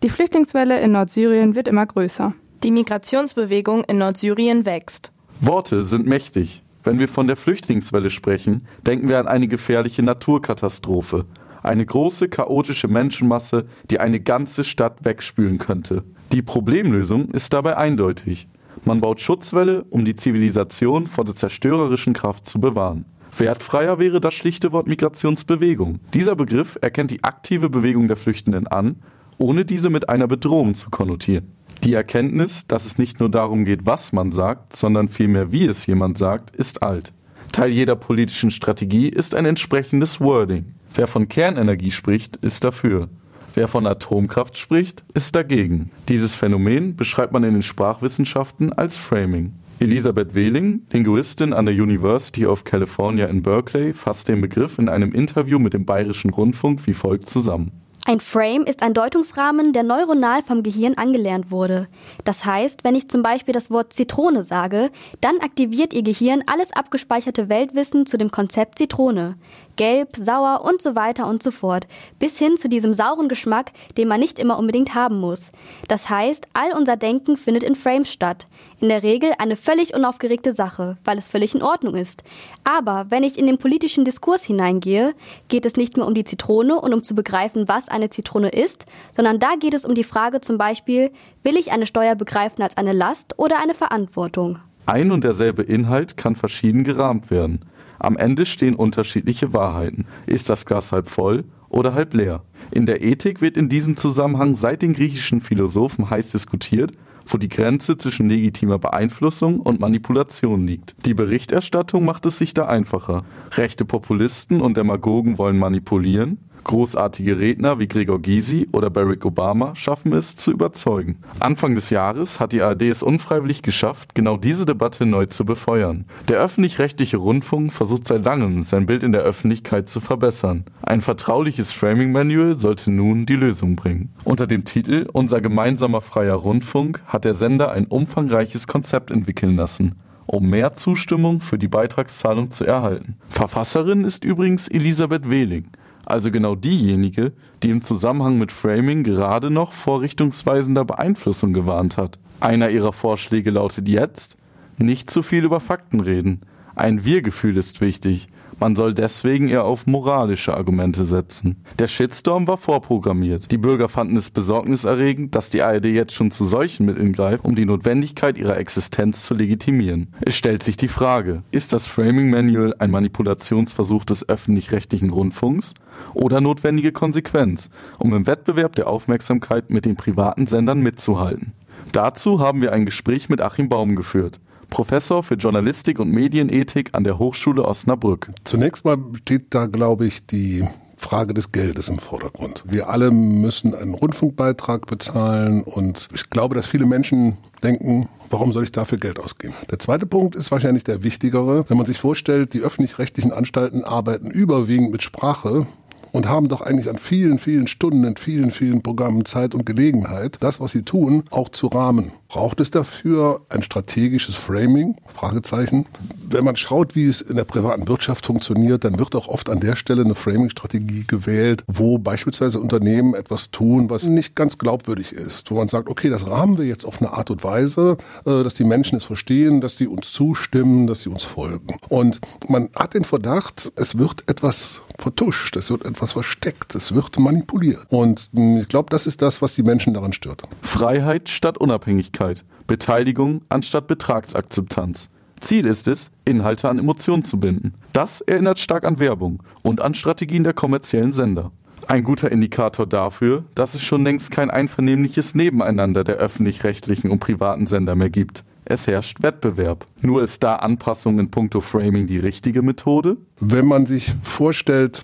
Die Flüchtlingswelle in Nordsyrien wird immer größer. Die Migrationsbewegung in Nordsyrien wächst. Worte sind mächtig. Wenn wir von der Flüchtlingswelle sprechen, denken wir an eine gefährliche Naturkatastrophe. Eine große, chaotische Menschenmasse, die eine ganze Stadt wegspülen könnte. Die Problemlösung ist dabei eindeutig. Man baut Schutzwälle, um die Zivilisation vor der zerstörerischen Kraft zu bewahren. Wertfreier wäre das schlichte Wort Migrationsbewegung. Dieser Begriff erkennt die aktive Bewegung der Flüchtenden an, ohne diese mit einer Bedrohung zu konnotieren. Die Erkenntnis, dass es nicht nur darum geht, was man sagt, sondern vielmehr, wie es jemand sagt, ist alt. Teil jeder politischen Strategie ist ein entsprechendes Wording. Wer von Kernenergie spricht, ist dafür. Wer von Atomkraft spricht, ist dagegen. Dieses Phänomen beschreibt man in den Sprachwissenschaften als Framing. Elisabeth Wehling, Linguistin an der University of California in Berkeley, fasst den Begriff in einem Interview mit dem Bayerischen Rundfunk wie folgt zusammen. Ein Frame ist ein Deutungsrahmen, der neuronal vom Gehirn angelernt wurde. Das heißt, wenn ich zum Beispiel das Wort Zitrone sage, dann aktiviert Ihr Gehirn alles abgespeicherte Weltwissen zu dem Konzept Zitrone. Gelb, sauer und so weiter und so fort, bis hin zu diesem sauren Geschmack, den man nicht immer unbedingt haben muss. Das heißt, all unser Denken findet in Frames statt. In der Regel eine völlig unaufgeregte Sache, weil es völlig in Ordnung ist. Aber wenn ich in den politischen Diskurs hineingehe, geht es nicht mehr um die Zitrone und um zu begreifen, was eine Zitrone ist, sondern da geht es um die Frage zum Beispiel, will ich eine Steuer begreifen als eine Last oder eine Verantwortung? Ein und derselbe Inhalt kann verschieden gerahmt werden. Am Ende stehen unterschiedliche Wahrheiten. Ist das Glas halb voll oder halb leer? In der Ethik wird in diesem Zusammenhang seit den griechischen Philosophen heiß diskutiert, wo die Grenze zwischen legitimer Beeinflussung und Manipulation liegt. Die Berichterstattung macht es sich da einfacher. Rechte Populisten und Demagogen wollen manipulieren. Großartige Redner wie Gregor Gysi oder Barack Obama schaffen es, zu überzeugen. Anfang des Jahres hat die ARD es unfreiwillig geschafft, genau diese Debatte neu zu befeuern. Der öffentlich-rechtliche Rundfunk versucht seit langem, sein Bild in der Öffentlichkeit zu verbessern. Ein vertrauliches Framing-Manual sollte nun die Lösung bringen. Unter dem Titel »Unser gemeinsamer freier Rundfunk« hat der Sender ein umfangreiches Konzept entwickeln lassen, um mehr Zustimmung für die Beitragszahlung zu erhalten. Verfasserin ist übrigens Elisabeth Wehling, also genau diejenige, die im Zusammenhang mit Framing gerade noch vor richtungsweisender Beeinflussung gewarnt hat. Einer ihrer Vorschläge lautet jetzt: Nicht zu viel über Fakten reden. Ein Wir-Gefühl ist wichtig. Man soll deswegen eher auf moralische Argumente setzen. Der Shitstorm war vorprogrammiert. Die Bürger fanden es besorgniserregend, dass die ARD jetzt schon zu solchen Mitteln greift, um die Notwendigkeit ihrer Existenz zu legitimieren. Es stellt sich die Frage, ist das Framing Manual ein Manipulationsversuch des öffentlich-rechtlichen Rundfunks oder notwendige Konsequenz, um im Wettbewerb der Aufmerksamkeit mit den privaten Sendern mitzuhalten? Dazu haben wir ein Gespräch mit Achim Baum geführt, Professor für Journalistik und Medienethik an der Hochschule Osnabrück. Zunächst mal steht da, glaube ich, die Frage des Geldes im Vordergrund. Wir alle müssen einen Rundfunkbeitrag bezahlen und ich glaube, dass viele Menschen denken, warum soll ich dafür Geld ausgeben? Der zweite Punkt ist wahrscheinlich der wichtigere. Wenn man sich vorstellt, die öffentlich-rechtlichen Anstalten arbeiten überwiegend mit Sprache und haben doch eigentlich an vielen, vielen Stunden, in vielen, vielen Programmen Zeit und Gelegenheit, das, was sie tun, auch zu rahmen. Braucht es dafür ein strategisches Framing? Fragezeichen. Wenn man schaut, wie es in der privaten Wirtschaft funktioniert, dann wird auch oft an der Stelle eine Framing-Strategie gewählt, wo beispielsweise Unternehmen etwas tun, was nicht ganz glaubwürdig ist. Wo man sagt, okay, das rahmen wir jetzt auf eine Art und Weise, dass die Menschen es verstehen, dass die uns zustimmen, dass sie uns folgen. Und man hat den Verdacht, es wird etwas vertuscht, es wird etwas versteckt, es wird manipuliert. Und ich glaube, das ist das, was die Menschen daran stört. Freiheit statt Unabhängigkeit, Beteiligung anstatt Betragsakzeptanz. Ziel ist es, Inhalte an Emotionen zu binden. Das erinnert stark an Werbung und an Strategien der kommerziellen Sender. Ein guter Indikator dafür, dass es schon längst kein einvernehmliches Nebeneinander der öffentlich-rechtlichen und privaten Sender mehr gibt. Es herrscht Wettbewerb. Nur ist da Anpassung in puncto Framing die richtige Methode? Wenn man sich vorstellt,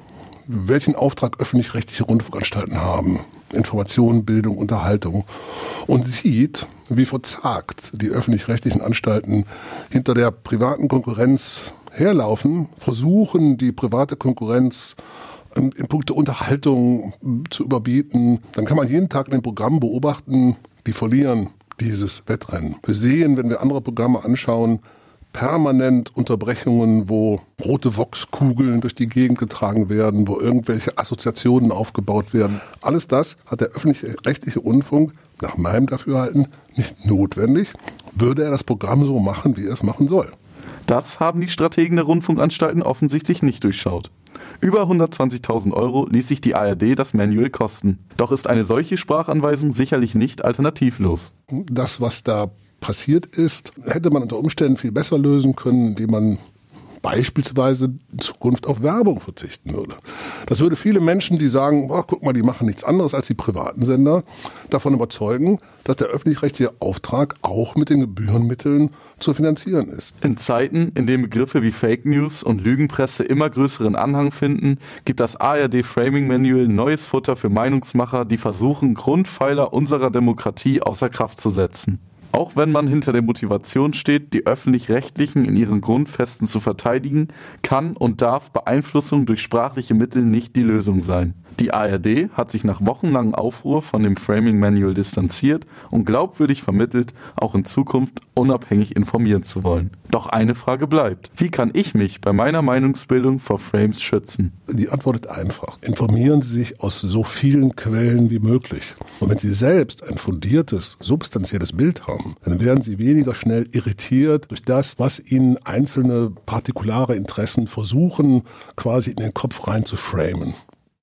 welchen Auftrag öffentlich-rechtliche Rundfunkanstalten haben, Information, Bildung, Unterhaltung, und sieht, wie verzagt die öffentlich-rechtlichen Anstalten hinter der privaten Konkurrenz herlaufen, versuchen, die private Konkurrenz in puncto Unterhaltung zu überbieten, dann kann man jeden Tag in den Programmen beobachten, die verlieren dieses Wettrennen. Wir sehen, wenn wir andere Programme anschauen, permanent Unterbrechungen, wo rote Voxkugeln durch die Gegend getragen werden, wo irgendwelche Assoziationen aufgebaut werden. Alles das hat der öffentlich-rechtliche Rundfunk nach meinem Dafürhalten nicht notwendig, würde er das Programm so machen, wie er es machen soll. Das haben die Strategen der Rundfunkanstalten offensichtlich nicht durchschaut. Über 120.000 € ließ sich die ARD das Manual kosten. Doch ist eine solche Sprachanweisung sicherlich nicht alternativlos. Das, was da passiert ist, hätte man unter Umständen viel besser lösen können, indem man beispielsweise in Zukunft auf Werbung verzichten würde. Das würde viele Menschen, die sagen, guck mal, die machen nichts anderes als die privaten Sender, davon überzeugen, dass der öffentlich-rechtliche Auftrag auch mit den Gebührenmitteln zu finanzieren ist. In Zeiten, in denen Begriffe wie Fake News und Lügenpresse immer größeren Anhang finden, gibt das ARD Framing Manual neues Futter für Meinungsmacher, die versuchen, Grundpfeiler unserer Demokratie außer Kraft zu setzen. Auch wenn man hinter der Motivation steht, die Öffentlich-Rechtlichen in ihren Grundfesten zu verteidigen, kann und darf Beeinflussung durch sprachliche Mittel nicht die Lösung sein. Die ARD hat sich nach wochenlangem Aufruhr von dem Framing Manual distanziert und glaubwürdig vermittelt, auch in Zukunft unabhängig informieren zu wollen. Doch eine Frage bleibt. Wie kann ich mich bei meiner Meinungsbildung vor Frames schützen? Die Antwort ist einfach. Informieren Sie sich aus so vielen Quellen wie möglich. Und wenn Sie selbst ein fundiertes, substanzielles Bild haben, dann werden Sie weniger schnell irritiert durch das, was Ihnen einzelne partikulare Interessen versuchen, quasi in den Kopf rein zu framen.